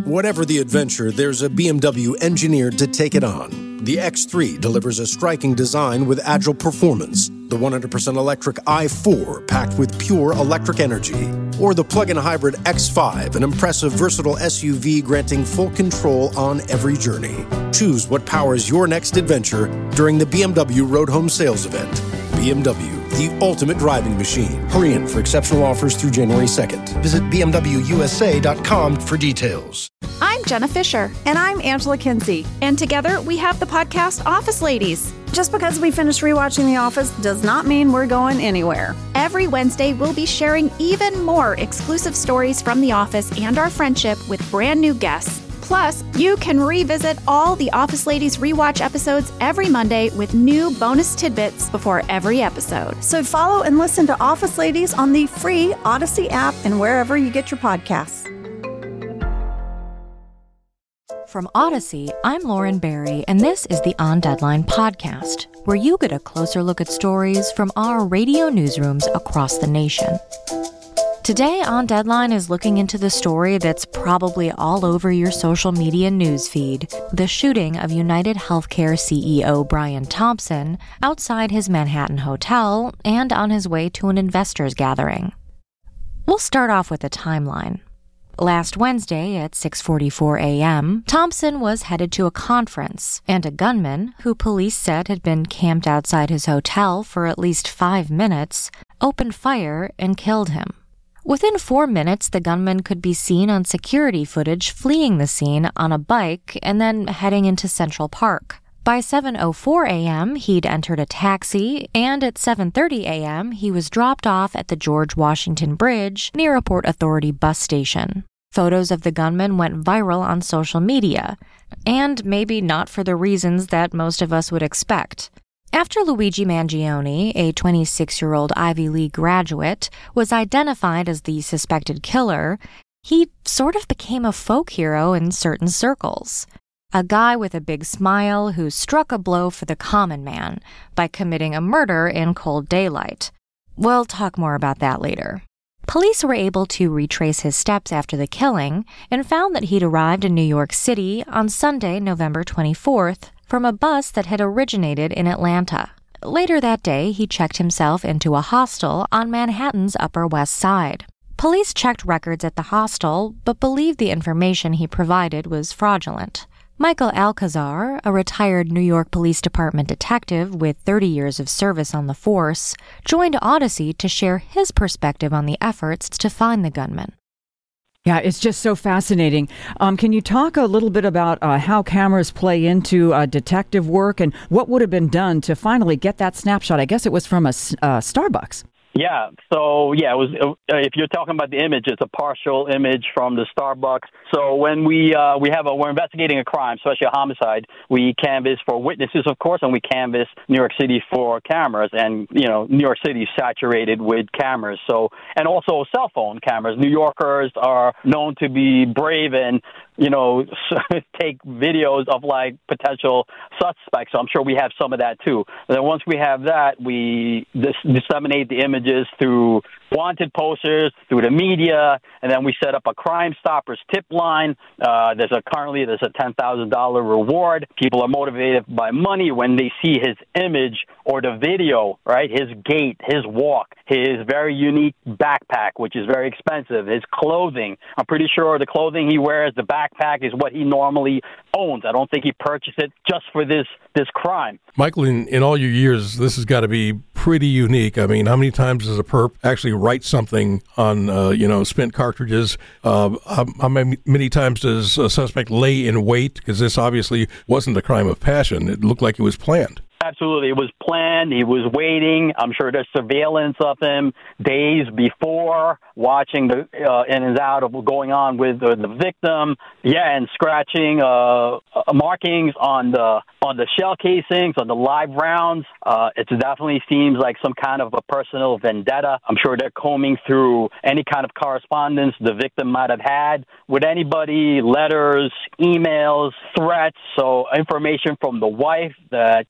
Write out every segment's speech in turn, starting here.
Whatever the adventure, there's a BMW engineered to take it on. The X3 delivers a striking design with agile performance. The 100% electric i4 packed with pure electric energy. Or the plug-in hybrid X5, an impressive, versatile SUV granting full control on every journey. Choose what powers your next adventure during the BMW Road Home Sales Event. BMW, the ultimate driving machine. Hurry in for exceptional offers through January 2nd. Visit BMWUSA.com for details. I'm Jenna Fisher. And I'm Angela Kinsey. And together we have the podcast Office Ladies. Just because we finished rewatching The Office does not mean we're going anywhere. Every Wednesday, we'll be sharing even more exclusive stories from The Office and our friendship with brand new guests. Plus, you can revisit all the Office Ladies rewatch episodes every Monday with new bonus tidbits before every episode. So follow and listen to Office Ladies on the free Odyssey app and wherever you get your podcasts. From Odyssey, I'm Lauren Barry, and this is the On Deadline podcast, where you get a closer look at stories from our radio newsrooms across the nation. Today, On Deadline is looking into the story that's probably all over your social media newsfeed, the shooting of United Healthcare CEO Brian Thompson outside his Manhattan hotel and on his way to an investors gathering. We'll start off with a timeline. Last Wednesday at 6:44 a.m., Thompson was headed to a conference, and a gunman, who police said had been camped outside his hotel for at least 5 minutes, opened fire and killed him. Within 4 minutes, the gunman could be seen on security footage fleeing the scene on a bike and then heading into Central Park. By 7:04 a.m., he'd entered a taxi, and at 7:30 a.m., he was dropped off at the George Washington Bridge near a Port Authority bus station. Photos of the gunman went viral on social media, and maybe not for the reasons that most of us would expect. After Luigi Mangione, a 26-year-old Ivy League graduate, was identified as the suspected killer, he sort of became a folk hero in certain circles. A guy with a big smile who struck a blow for the common man by committing a murder in cold daylight. We'll talk more about that later. Police were able to retrace his steps after the killing and found that he'd arrived in New York City on Sunday, November 24th, from a bus that had originated in Atlanta. Later that day, he checked himself into a hostel on Manhattan's Upper West Side. Police checked records at the hostel, but believed the information he provided was fraudulent. Michael Alcazar, a retired New York Police Department detective with 30 years of service on the force, joined Odyssey to share his perspective on the efforts to find the gunman. Yeah, it's just so fascinating. Can you talk a little bit about how cameras play into detective work and what would have been done to finally get that snapshot? I guess it was from a Starbucks. Yeah. So, it was. If you're talking about the image, it's a partial image from the Starbucks. So when we're investigating a crime, especially a homicide, we canvass for witnesses, of course, and we canvass New York City for cameras. And New York City is saturated with cameras. So, and also cell phone cameras. New Yorkers are known to be brave and take videos of like potential suspects. So I'm sure we have some of that too. And then once we have that, we disseminate the images through wanted posters, through the media, and then we set up a Crime Stoppers tip line. There's a $10,000 reward. People are motivated by money when they see his image or the video, right? His gait, his walk, his very unique backpack, which is very expensive, his clothing. I'm pretty sure the clothing he wears, the backpack, is what he normally owns. I don't think he purchased it just for this crime. Michael, in all your years, this has got to be pretty unique. I mean, how many times does a perp actually write something on, spent cartridges? How many times does a suspect lay in wait? Because this obviously wasn't a crime of passion. It looked like it was planned. Absolutely. It was planned. He was waiting. I'm sure there's surveillance of him days before, watching the in and out of what's going on with the victim. Yeah, and scratching markings on the shell casings, on the live rounds. It definitely seems like some kind of a personal vendetta. I'm sure they're combing through any kind of correspondence the victim might have had with anybody, letters, emails, threats. So information from the wife that claimed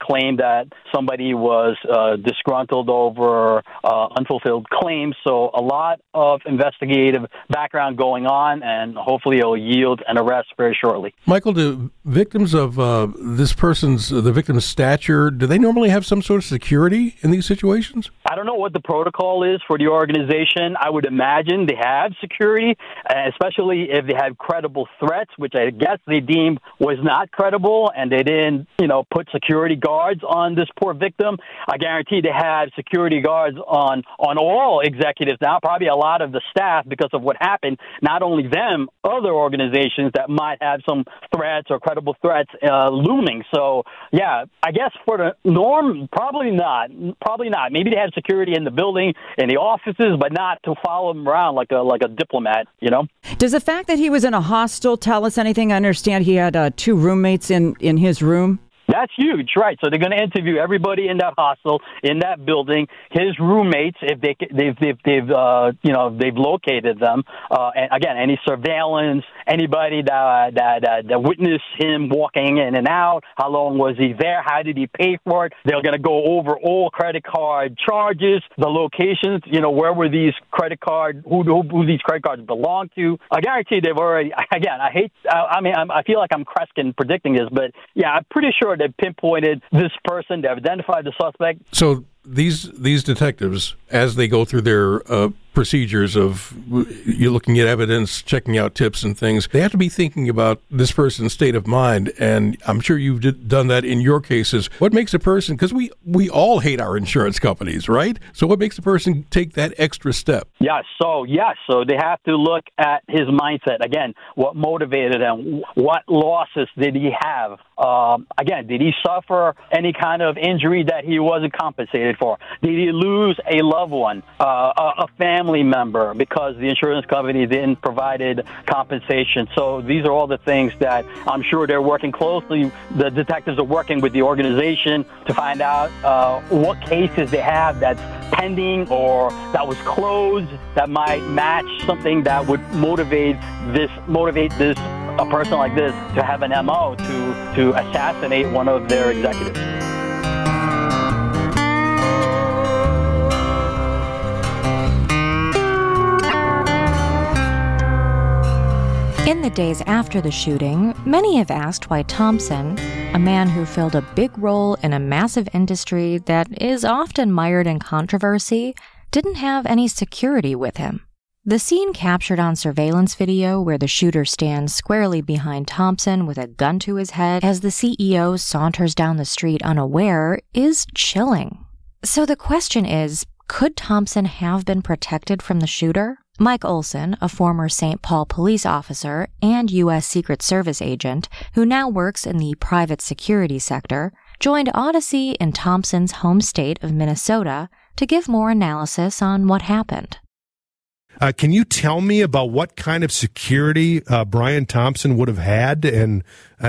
that somebody was disgruntled over unfulfilled claims. So a lot of investigative background going on, and hopefully it'll yield an arrest very shortly. Michael, do victims of the victim's stature, do they normally have some sort of security in these situations? I don't know what the protocol is for the organization. I would imagine they have security, especially if they have credible threats, which I guess they deemed was not credible, and they didn't, put security guards on this poor victim. I guarantee they have security guards on all executives now, probably a lot of the staff because of what happened. Not only them, other organizations that might have some threats or credible threats looming. So, yeah, I guess for the norm, probably not. Maybe they have security in the building, in the offices, but not to follow them around like a diplomat, Does the fact that he was in a hostel tell us anything? I understand he had 2 roommates in his room. That's huge, right? So they're going to interview everybody in that hostel, in that building, his roommates, if they've located them, and again, any surveillance, anybody that witnessed him walking in and out, how long was he there, how did he pay for it? They're going to go over all credit card charges, the locations, where were these credit card, who these credit cards belong to. I guarantee they've already. Again, I feel like I'm Kreskin predicting this, but yeah, I'm pretty sure they pinpointed this person. They identified the suspect. So these detectives, as they go through their procedures of you're looking at evidence, checking out tips and things, they have to be thinking about this person's state of mind. And I'm sure you've done that in your cases. What makes a person, because we all hate our insurance companies, right? So what makes a person take that extra step? So they have to look at his mindset. Again, what motivated him? What losses did he have? Again, did he suffer any kind of injury that he wasn't compensated for? Did he lose a loved one, a family member, because the insurance company didn't provide compensation? So these are all the things that I'm sure they're working closely. The detectives are working with the organization to find out what cases they have that's pending or that was closed that might match something that would motivate a person like this to have an MO to assassinate one of their executives. In the days after the shooting, many have asked why Thompson, a man who filled a big role in a massive industry that is often mired in controversy, didn't have any security with him. The scene captured on surveillance video where the shooter stands squarely behind Thompson with a gun to his head as the CEO saunters down the street unaware is chilling. So the question is, could Thompson have been protected from the shooter? Mike Olson, a former St. Paul police officer and U.S. Secret Service agent who now works in the private security sector, joined Odyssey in Thompson's home state of Minnesota to give more analysis on what happened. Can you tell me about what kind of security Brian Thompson would have had, and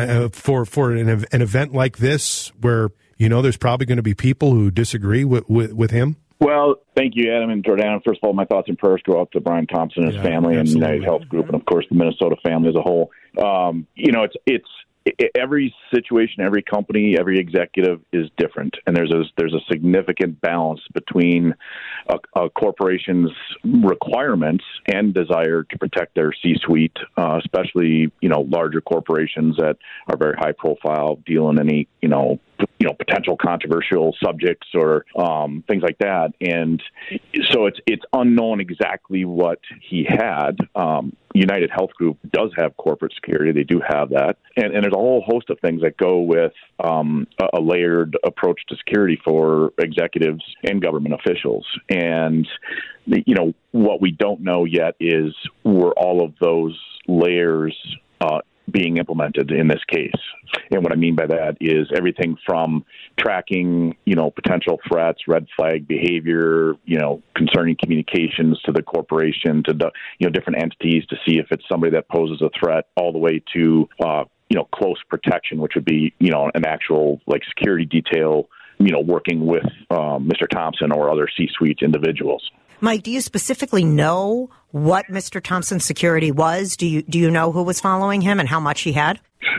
for an event like this, where there's probably going to be people who disagree with him? Well, thank you, Adam and Jordan. First of all, my thoughts and prayers go out to Brian Thompson and his family, and United Health Group, and of course the Minnesota family as a whole. It's every situation, every company, every executive is different, and there's a significant balance between a corporation's requirements and desire to protect their C-suite, especially larger corporations that are very high profile, deal in any potential controversial subjects or things like that, and so it's unknown exactly what he had. United Health Group does have corporate security. They do have that. And there's a whole host of things that go with a layered approach to security for executives and government officials. And, what we don't know yet is were all of those layers being implemented in this case. And what I mean by that is everything from tracking, potential threats, red flag behavior, concerning communications to the corporation, to the, different entities to see if it's somebody that poses a threat, all the way to, close protection, which would be, an actual security detail, working with Mr. Thompson or other C-suite individuals. Mike, do you specifically know what Mr. Thompson's security was? Do you know who was following him and how much he had?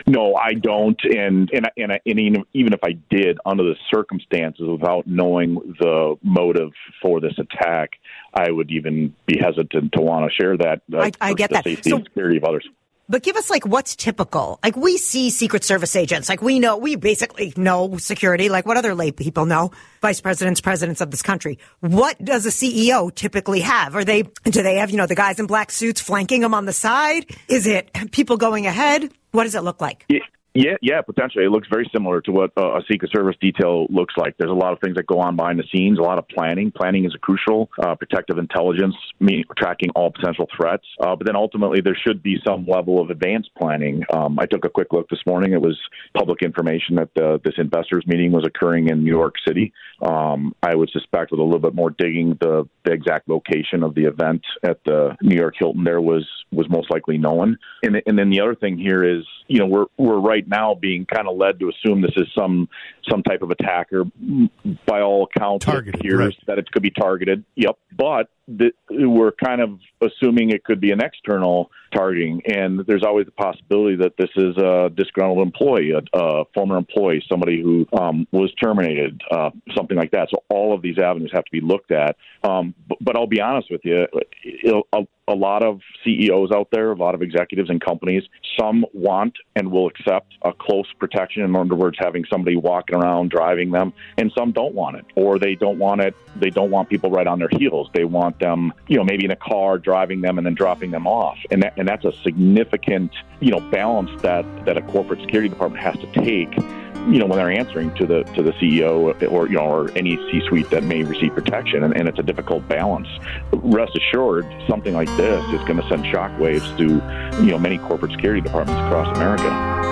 No, I don't. And even if I did, under the circumstances, without knowing the motive for this attack, I would even be hesitant to want to share that. I get that. Safety and security of others. But give us, what's typical? We see Secret Service agents. We basically know security, what other lay people know, vice presidents, presidents of this country. What does a CEO typically have? Do they have, the guys in black suits flanking them on the side? Is it people going ahead? What does it look like? Yeah, potentially. It looks very similar to what a Secret Service detail looks like. There's a lot of things that go on behind the scenes, a lot of planning. Planning is a crucial protective intelligence, tracking all potential threats. But then ultimately, there should be some level of advanced planning. I took a quick look this morning. It was public information that this investors meeting was occurring in New York City. I would suspect with a little bit more digging, the exact location of the event at the New York Hilton there was most likely known. And then the other thing here is, we're right now being kind of led to assume this is some type of attacker. By all accounts, it appears that it could be targeted. Yep. But we're kind of assuming it could be an external targeting, and there's always the possibility that this is a disgruntled employee, a former employee, somebody who was terminated, something like that. So all of these avenues have to be looked at. But I'll be honest with you, a lot of CEOs out there, a lot of executives and companies, some want and will accept a close protection, in other words, having somebody walking around driving them, and some don't want it, or they don't want it. They don't want people right on their heels. They want them, maybe in a car driving them and then dropping them off. And that's a significant, balance that a corporate security department has to take, when they're answering to the CEO or any C-suite that may receive protection. And it's a difficult balance. Rest assured, something like this is going to send shockwaves to, many corporate security departments across America.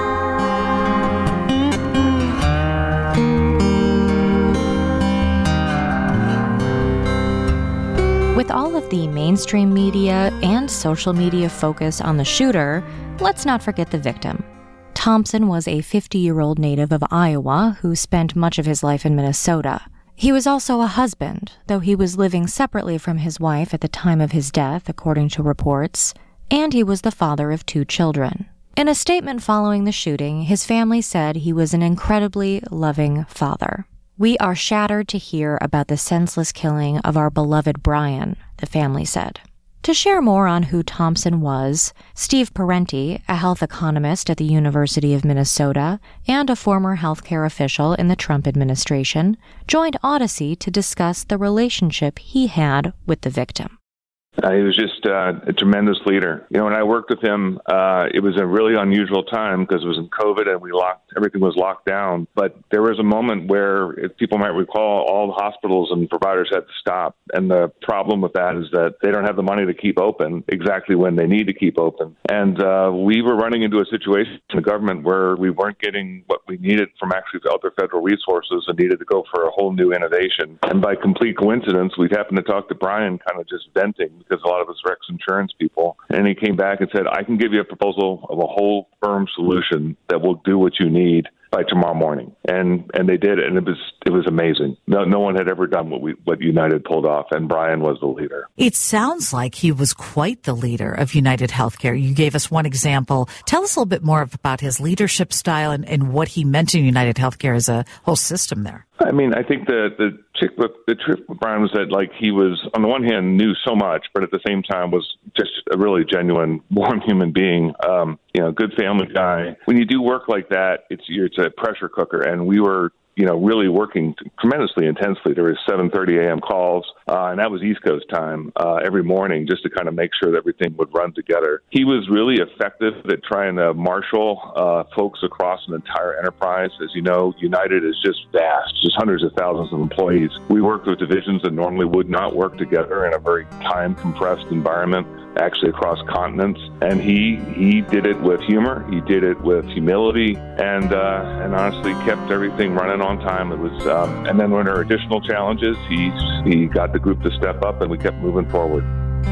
With all of the mainstream media and social media focus on the shooter, let's not forget the victim. Thompson was a 50-year-old native of Iowa who spent much of his life in Minnesota. He was also a husband, though he was living separately from his wife at the time of his death, according to reports, and he was the father of 2 children. In a statement following the shooting, his family said he was an incredibly loving father. "We are shattered to hear about the senseless killing of our beloved Brian," the family said. To share more on who Thompson was, Steve Parenti, a health economist at the University of Minnesota and a former healthcare official in the Trump administration, joined Odyssey to discuss the relationship he had with the victim. He was just a tremendous leader. When I worked with him, it was a really unusual time because it was in COVID and everything was locked down. But there was a moment where, if people might recall, all the hospitals and providers had to stop. And the problem with that is that they don't have the money to keep open exactly when they need to keep open. And we were running into a situation in the government where we weren't getting what we needed from actually other federal resources and needed to go for a whole new innovation. And by complete coincidence, we happened to talk to Brian kind of just venting, because a lot of us are ex-insurance people. And he came back and said, "I can give you a proposal of a whole firm solution that will do what you need by tomorrow morning." And they did, and it was amazing. No one had ever done what United pulled off, and Brian was the leader. It sounds like he was quite the leader of United Healthcare. You gave us one example. Tell us a little bit more about his leadership style and what he meant in United Healthcare as a whole system there. I mean, I think the trick with Brian was that, he was, on the one hand, knew so much, but at the same time was just a really genuine, warm human being. Good family guy. When you do work like that, it's a pressure cooker, and we were really working tremendously intensely. There was 7:30 a.m. calls, and that was East Coast time every morning, just to kind of make sure that everything would run together. He was really effective at trying to marshal folks across an entire enterprise. As you know, United is just vast, just hundreds of thousands of employees. We worked with divisions that normally would not work together in a very time-compressed environment, actually across continents. And he did it with humor. He did it with humility, and honestly kept everything running on time. It was, and then when there were additional challenges, he got the group to step up, and we kept moving forward.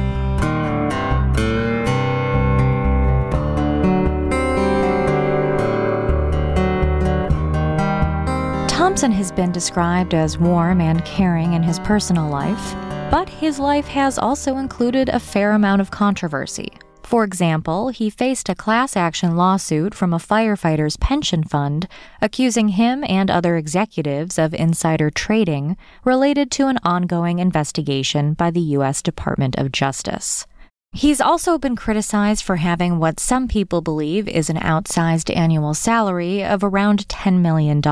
Thompson has been described as warm and caring in his personal life, but his life has also included a fair amount of controversy. For example, he faced a class action lawsuit from a firefighter's pension fund accusing him and other executives of insider trading related to an ongoing investigation by the U.S. Department of Justice. He's also been criticized for having what some people believe is an outsized annual salary of around $10 million.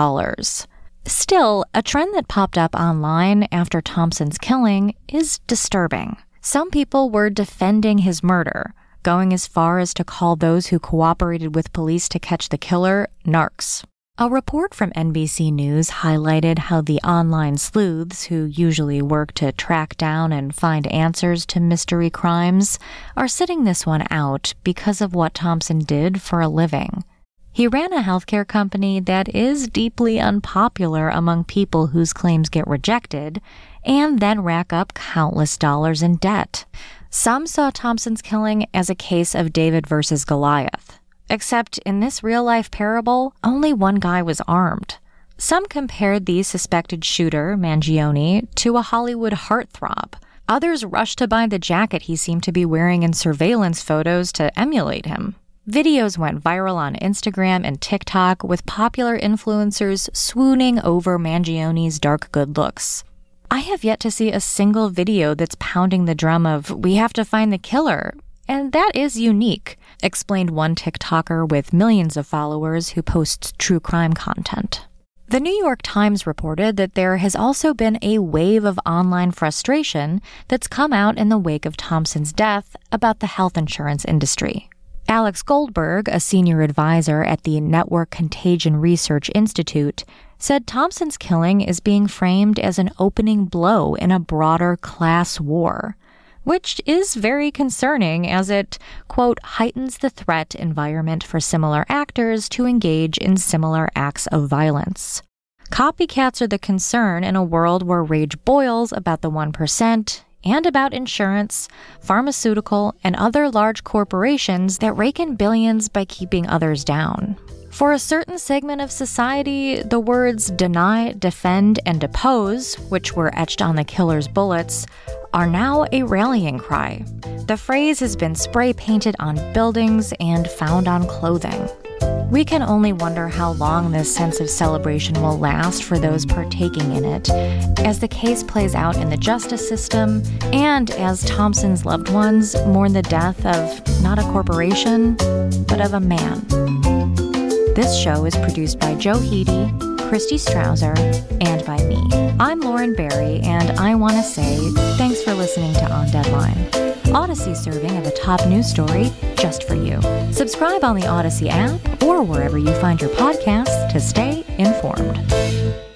Still, a trend that popped up online after Thompson's killing is disturbing. Some people were defending his murder, going as far as to call those who cooperated with police to catch the killer narcs. A report from NBC News highlighted how the online sleuths who usually work to track down and find answers to mystery crimes are sitting this one out because of what Thompson did for a living. He ran a healthcare company that is deeply unpopular among people whose claims get rejected and then rack up countless dollars in debt. Some saw Thompson's killing as a case of David versus Goliath. Except in this real-life parable, only one guy was armed. Some compared the suspected shooter, Mangione, to a Hollywood heartthrob. Others rushed to buy the jacket he seemed to be wearing in surveillance photos to emulate him. Videos went viral on Instagram and TikTok, with popular influencers swooning over Mangione's dark good looks. I have yet to see a single video that's pounding the drum of, we have to find the killer. And that is unique, explained one TikToker with millions of followers who posts true crime content. The New York Times reported that there has also been a wave of online frustration that's come out in the wake of Thompson's death about the health insurance industry. Alex Goldberg, a senior advisor at the Network Contagion Research Institute, said Thompson's killing is being framed as an opening blow in a broader class war, which is very concerning as it, quote, heightens the threat environment for similar actors to engage in similar acts of violence. Copycats are the concern in a world where rage boils about the 1% and about insurance, pharmaceutical, and other large corporations that rake in billions by keeping others down. For a certain segment of society, the words deny, defend, and depose, which were etched on the killer's bullets, are now a rallying cry. The phrase has been spray-painted on buildings and found on clothing. We can only wonder how long this sense of celebration will last for those partaking in it, as the case plays out in the justice system, and as Thompson's loved ones mourn the death of not a corporation, but of a man. This show is produced by Joe Heedy, Christy Strauser, and by me. I'm Lauren Barry, and I want to say thanks for listening to On Deadline. Odyssey serving of a top news story just for you. Subscribe on the Odyssey app or wherever you find your podcasts to stay informed.